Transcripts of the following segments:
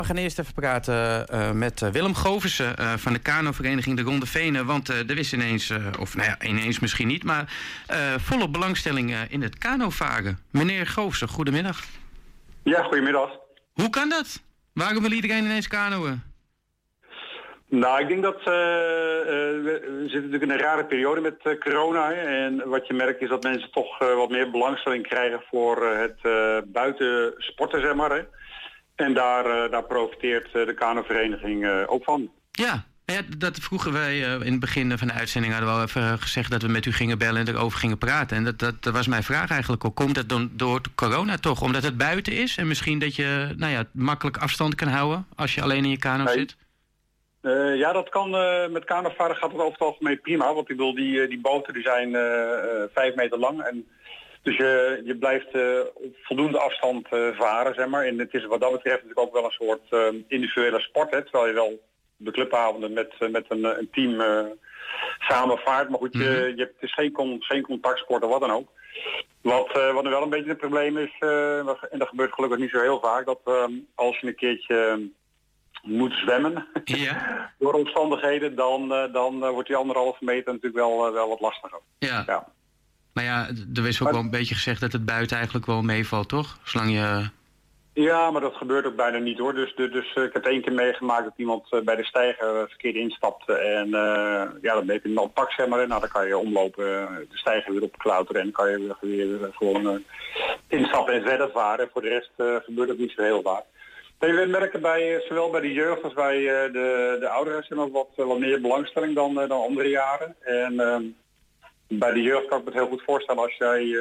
We gaan eerst even praten met Willem Goversen van de kanovereniging de Ronde Venen. Want er is ineens, ineens misschien niet, maar volop belangstelling in het kanovaren. Meneer Goversen, goedemiddag. Ja, goedemiddag. Hoe kan dat? Waarom wil iedereen ineens kanoën? Nou, ik denk dat we zitten natuurlijk in een rare periode met corona. Hè, en wat je merkt is dat mensen toch wat meer belangstelling krijgen voor het buitensporten, zeg maar. Hè. En daar profiteert de kanovereniging ook van. Ja, dat vroegen wij in het begin van de uitzending. Hadden we al even gezegd dat we met u gingen bellen en erover gingen praten. En dat was mijn vraag eigenlijk ook. Komt dat dan door corona toch? Omdat het buiten is en misschien dat je makkelijk afstand kan houden als je alleen in je kano zit? Ja, dat kan. Met kanovaren gaat het over het algemeen prima. Want ik bedoel, die boten die zijn 5 meter lang. En dus je blijft op voldoende afstand varen, zeg maar. En het is wat dat betreft natuurlijk ook wel een soort individuele sport. Hè, terwijl je wel de clubavonden met een team samen vaart. Maar goed, het is geen contactsport of wat dan ook. Wat nu wel een beetje het probleem is, en dat gebeurt gelukkig niet zo heel vaak, dat als je een keertje moet zwemmen door omstandigheden, dan wordt die 1,5 meter natuurlijk wel wat lastiger. Ja. Maar ja, er is ook wel een beetje gezegd dat het buiten eigenlijk wel meevalt, toch? Zolang je... Ja, maar dat gebeurt ook bijna niet hoor. Dus ik heb 1 keer meegemaakt dat iemand bij de steiger verkeerd instapte. En dan ben je een pak, zeg maar. Nou, dan kan je omlopen, de steiger weer opklauteren en dan kan je weer gewoon instappen en verder varen. Voor de rest gebeurt dat niet zo heel vaak. We merken zowel bij de jeugd als bij de ouderen zijn nog wat meer belangstelling dan andere jaren. En bij de jeugd kan ik me het heel goed voorstellen als jij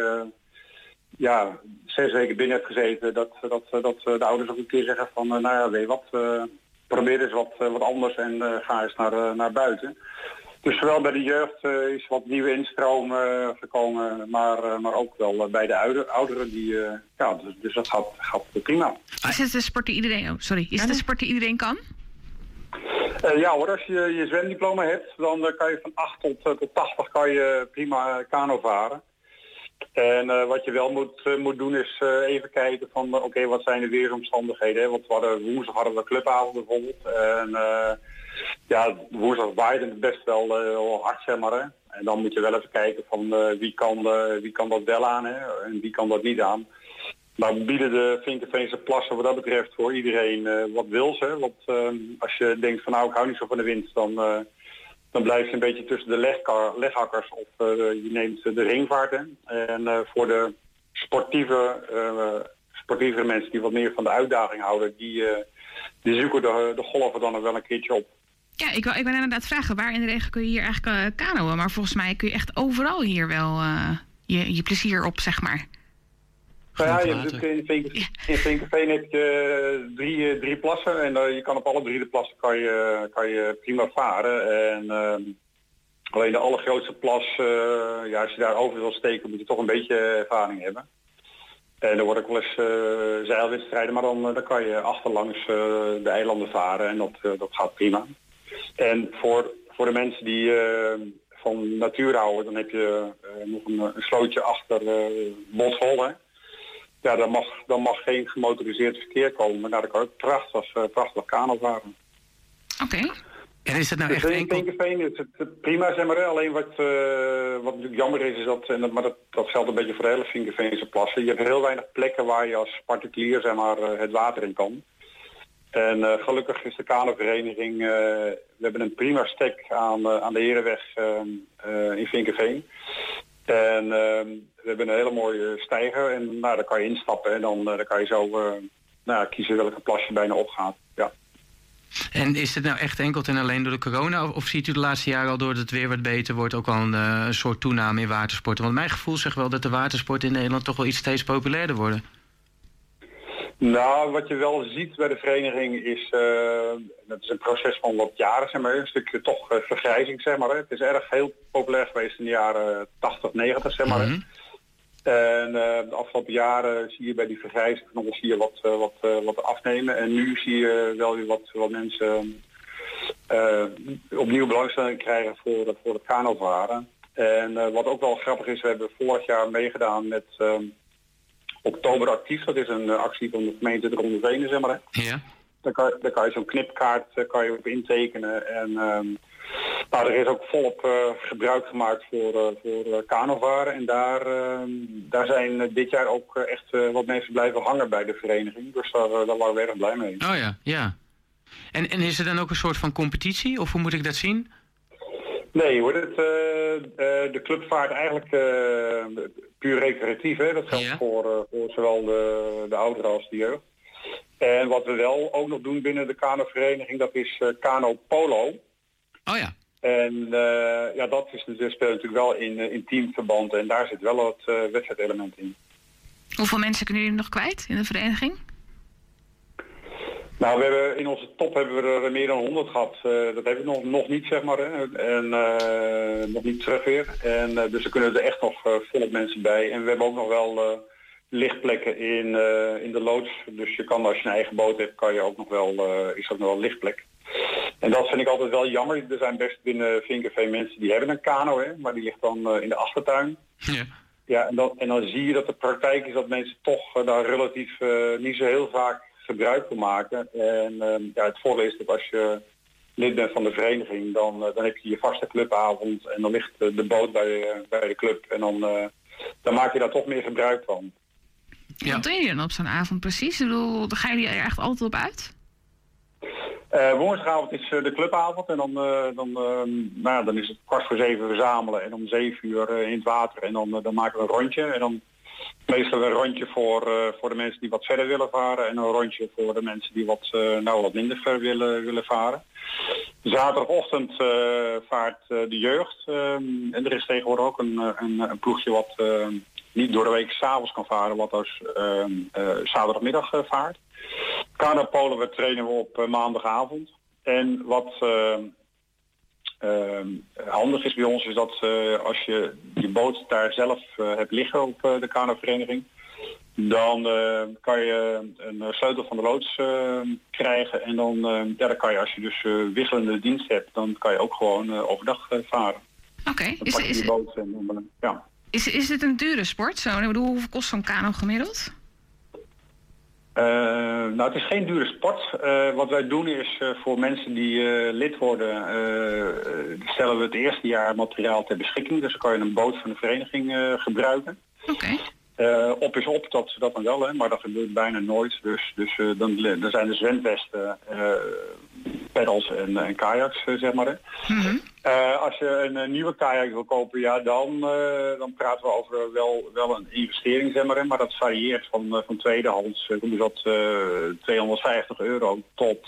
6 weken binnen hebt gezeten, dat de ouders ook een keer zeggen van weet je wat, probeer eens wat anders en ga eens naar buiten. Dus zowel bij de jeugd is wat nieuwe instroom gekomen, maar ook wel bij de ouderen dus dat gaat prima. Is het de sport die iedereen, is het de sport die iedereen kan? Ja hoor, als je je zwemdiploma hebt, dan kan je van 8 tot 80 kan je prima kano varen. En wat je wel moet doen is even kijken van wat zijn de weersomstandigheden. Hè? Want woensdag hadden we clubavond bijvoorbeeld. En woensdag waaide het best wel hard, zeg maar. Hè? En dan moet je wel even kijken van wie kan dat wel aan, hè? En wie kan dat niet aan. Maar we bieden de Vinkeveense plassen wat dat betreft voor iedereen wat wils. Hè? Want als je denkt van ik hou niet zo van de wind, dan blijf je een beetje tussen de leghakkers of je neemt de ringvaarten. En voor de sportieve mensen die wat meer van de uitdaging houden, die zoeken de golven dan nog wel een keertje op. Ja, ik ben inderdaad vragen, waar in de regen kun je hier eigenlijk kanoën? Maar volgens mij kun je echt overal hier wel je plezier op, zeg maar. Ja, je hebt in Vinkeveen heb je 3 plassen en je kan op alle 3 de plassen kan je prima varen. En alleen de allergrootste plas, als je daar over wil steken, moet je toch een beetje ervaring hebben. En er worden ook wel eens zeilwedstrijden, maar dan kan je achterlangs de eilanden varen en dat gaat prima. En voor de mensen die van natuur houden, dan heb je nog een slootje achter Botshollen. Ja, dan mag geen gemotoriseerd verkeer komen, maar daar kan ook prachtig kano varen. Oké. En is het nou dus echt in Vinkeveen is het prima, zeg maar. Alleen wat natuurlijk jammer is maar dat geldt een beetje voor de hele Vinkeveense plassen. Je hebt heel weinig plekken waar je als particulier, zeg maar, het water in kan. En gelukkig is de kanovereniging, we hebben een prima stek aan de Herenweg in Vinkeveen. En we hebben een hele mooie steiger en daar kan je instappen en dan kan je zo kiezen welke plas je bijna opgaat. Ja. En is het nou echt enkel en alleen door de corona of ziet u de laatste jaren al doordat het weer wat beter wordt ook al een soort toename in watersporten? Want mijn gevoel zegt wel dat de watersporten in Nederland toch wel iets steeds populairder worden. Nou, wat je wel ziet bij de vereniging is, dat is een proces van wat jaren, zeg maar, een stukje toch vergrijzing, zeg maar. Hè. Het is erg heel populair geweest in de jaren 80, 90, zeg maar. Mm-hmm. En de afgelopen jaren zie je bij die vergrijzing nog eens hier wat afnemen. En nu zie je wel weer wat mensen opnieuw belangstelling krijgen voor het kanovaren. En wat ook wel grappig is, we hebben vorig jaar meegedaan met Oktober Actief. Dat is een actie van de gemeente de Ronde Venen, zeg maar. Ja. Daar kan je zo'n knipkaart kan je op intekenen. En nou, er is ook volop gebruik gemaakt voor kanovaren. En daar zijn dit jaar ook echt wat mensen blijven hangen bij de vereniging. Dus daar waren we erg blij mee. Oh ja, ja. En is er dan ook een soort van competitie? Of hoe moet ik dat zien? Nee hoor, de club vaart eigenlijk puur recreatief. Hè? Dat geldt voor zowel de ouderen als de jeugd. En wat we wel ook nog doen binnen de kanovereniging, dat is kano polo. Oh ja. En dat speelt natuurlijk wel in teamverband en daar zit wel het wedstrijdelement in. Hoeveel mensen kunnen jullie nog kwijt in de vereniging? Nou, we hebben in onze top hebben we er meer dan 100 gehad. Dat hebben we nog niet, zeg maar. Hè. En nog niet terug weer. En dus er kunnen er echt nog volop mensen bij. En we hebben ook nog wel lichtplekken in de loods. Dus je kan, als je een eigen boot hebt, kan je ook nog wel, is ook nog wel lichtplek. En dat vind ik altijd wel jammer. Er zijn best binnen Vinkeveen mensen die hebben een kano, hè, maar die ligt dan in de achtertuin. Ja. Ja, en dan zie je dat de praktijk is dat mensen toch daar relatief niet zo heel vaak gebruik van maken. En het voordeel is dat als je lid bent van de vereniging, dan heb je je vaste clubavond en dan ligt de boot bij de club en dan maak je daar toch meer gebruik van. Ja. Wat doen jullie dan op zo'n avond precies? Ik bedoel, dan gaan jullie er echt altijd op uit? Woensdagavond is de clubavond en dan is het 6:15 verzamelen en om 7:00 in het water en dan maken we een rondje en dan meestal een rondje voor de mensen die wat verder willen varen en een rondje voor de mensen die wat minder ver willen varen. Zaterdagochtend vaart de jeugd en er is tegenwoordig ook een ploegje wat niet door de week 's avonds kan varen, wat als zaterdagmiddag vaart. Kanopolen we trainen we op maandagavond. En wat handig is bij ons is dat als je je boot daar zelf hebt liggen op de kanovereniging, dan kan je een sleutel van de loods krijgen. En dan kan je, als je dus wisselende dienst hebt, dan kan je ook gewoon overdag varen. Oké. Ja. Is dit een dure sport? Zo, ik bedoel, hoeveel kost zo'n kano gemiddeld? Het is geen dure sport. Wat wij doen is voor mensen die lid worden, stellen we het eerste jaar materiaal ter beschikking. Dus dan kan je een boot van de vereniging gebruiken. Oké. Op is op, dat dan wel, hè, maar dat gebeurt bijna nooit. Dus dan zijn de zwemvesten, peddels en kajaks, zeg maar. Hè. Mm-hmm. Als je een nieuwe kajak wil kopen, ja, dan praten we over wel een investering, zeg maar. Hè, maar dat varieert van tweedehands, €250 tot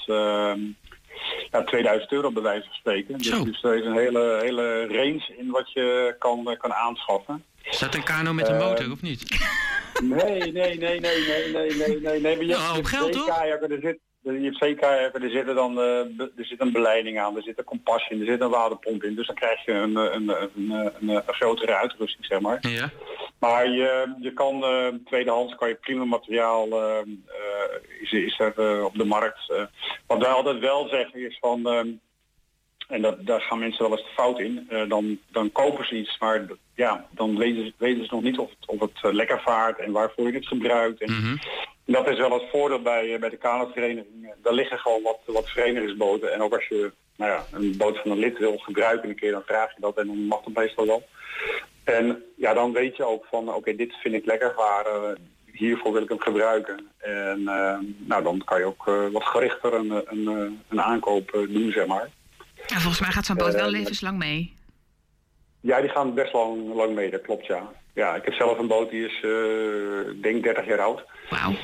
€2000 bij wijze van spreken. Dus er is een hele range in wat je kan aanschaffen. Is dat een kano met een motor of niet? Nee. Maar je hebt geld, zeekajakken, je hebt zeekajakken, er zit een beleiding aan, er zit een kompas in, er zit een waterpomp in. Dus dan krijg je een grotere uitrusting, zeg maar. Ja. Maar je kan tweedehands kan je prima materiaal is er op de markt. Wat wij altijd wel zeggen is van en daar gaan mensen wel eens de fout in. Dan kopen ze iets, maar dan weten ze nog niet of het lekker vaart en waarvoor je het gebruikt. En dat is wel het voordeel bij de kanovereniging. Daar liggen gewoon wat verenigingsboten. En ook als je een boot van een lid wil gebruiken een keer, dan vraag je dat en dan mag dat meestal wel. En ja, dan weet je ook van oké, dit vind ik lekker varen. Hiervoor wil ik hem gebruiken. En dan kan je ook wat gerichter een aankoop doen, zeg maar. Ja, volgens mij gaat zo'n boot wel levenslang mee. Ja, die gaan best lang mee, dat klopt, ja. Ja, ik heb zelf een boot die is, denk 30 jaar oud. Wauw.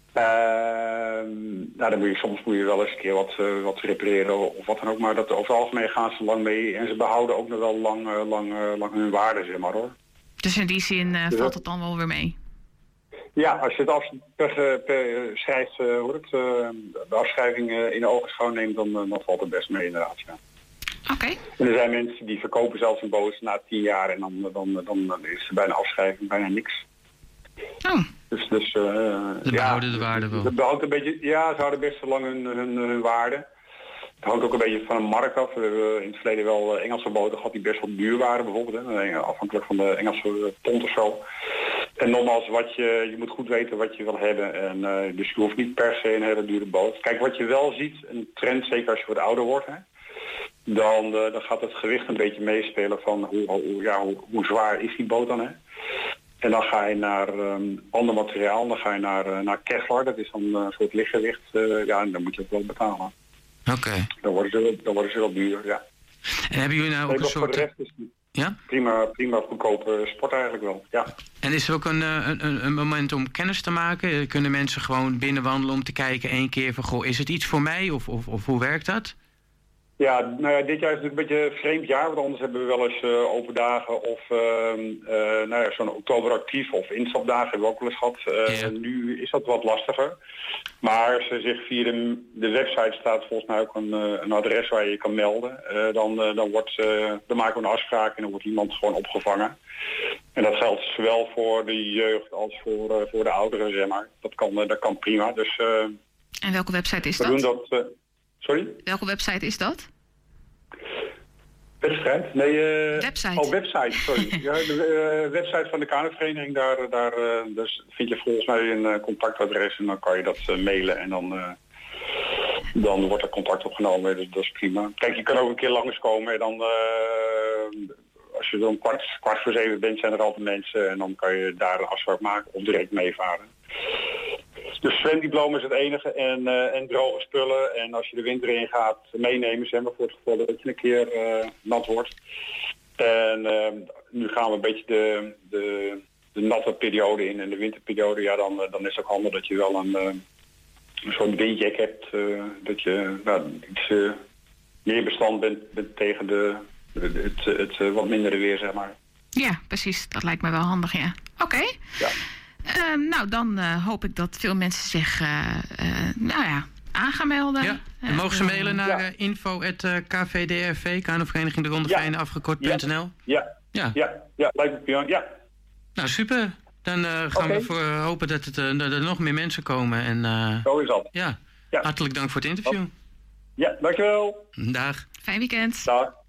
Dan soms moet je wel eens een keer wat repareren of wat dan ook. Maar over het algemeen gaan ze lang mee. En ze behouden ook nog wel lang hun waarde, zeg maar, hoor. Dus in die zin valt het dan wel weer mee? Ja, als je het schrijft, de afschrijving in de ogenschouw neemt, dan valt het best mee, inderdaad, ja. Oké. En er zijn mensen die verkopen zelfs een boot na 10 jaar en dan is er bijna afschrijving, bijna niks. Oh. Dus ze behouden de waarde wel. Ze behouden een beetje, ja, ze houden best wel lang hun waarde. Het hangt ook een beetje van de markt af. We hebben in het verleden wel Engelse boten gehad die best wel duur waren bijvoorbeeld. Hè. Afhankelijk van de Engelse pond of zo. En nogmaals, je moet goed weten wat je wil hebben. En, dus je hoeft niet per se een hele dure boot. Kijk, wat je wel ziet, een trend, zeker als je wat ouder wordt, hè, dan gaat het gewicht een beetje meespelen van hoe zwaar is die boot dan. Hè? En dan ga je naar ander materiaal, dan ga je naar Kevlar, dat is dan een soort lichtgewicht. En dan moet je het wel betalen. Oké. Dan worden ze wel duur, ja. En hebben jullie nou ook een soort... Voor de rest is het prima goedkope sport eigenlijk wel, ja. En is er ook een moment om kennis te maken? Kunnen mensen gewoon binnenwandelen om te kijken 1 keer van... Goh, is het iets voor mij of hoe werkt dat? Ja, nou ja, dit jaar is natuurlijk een beetje een vreemd jaar, want anders hebben we wel eens open dagen of zo'n oktober actief of instapdagen hebben we ook wel eens gehad. Nu is dat wat lastiger. Maar als er zich via de website staat volgens mij ook een adres waar je kan melden. Dan maken we een afspraak en dan wordt iemand gewoon opgevangen. En dat geldt zowel voor de jeugd als voor de ouderen, zeg maar. Dat kan prima. Dus, en welke website is dat? We doen dat... Sorry? Welke website is dat? Wedstrijd? Nee, website. Oh, website, sorry. Ja, de website van de kanovereniging, daar dus vind je volgens mij een contactadres en dan kan je dat mailen en dan wordt er contact opgenomen. Dus dat is prima. Kijk, je kan ook een keer langskomen en dan als je dan kwart voor 7 bent, zijn er altijd mensen en dan kan je daar een afspraak maken of direct meevaren. Dus zwemdiploma is het enige en droge spullen. En als je de winter in gaat, meenemen, zeg maar, voor het geval dat je een keer nat wordt. En nu gaan we een beetje de natte periode in en de winterperiode. Ja, dan is het ook handig dat je wel een soort windjack hebt. Dat je iets meer bestand bent tegen het wat mindere weer, zeg maar. Ja, precies. Dat lijkt me wel handig, ja. Oké. Ja. Dan hoop ik dat veel mensen zich aan gaan melden. Ja. En mogen ze mailen naar info@kvdrv, Kanovereniging de Ronde Venen, afgekort.nl? Ja, lijkt me prima. Ja. Nou, super. Dan gaan we voor hopen dat er nog meer mensen komen. En, zo is dat. Ja. Hartelijk dank voor het interview. Ja, dankjewel. Dag. Fijn weekend. Dag.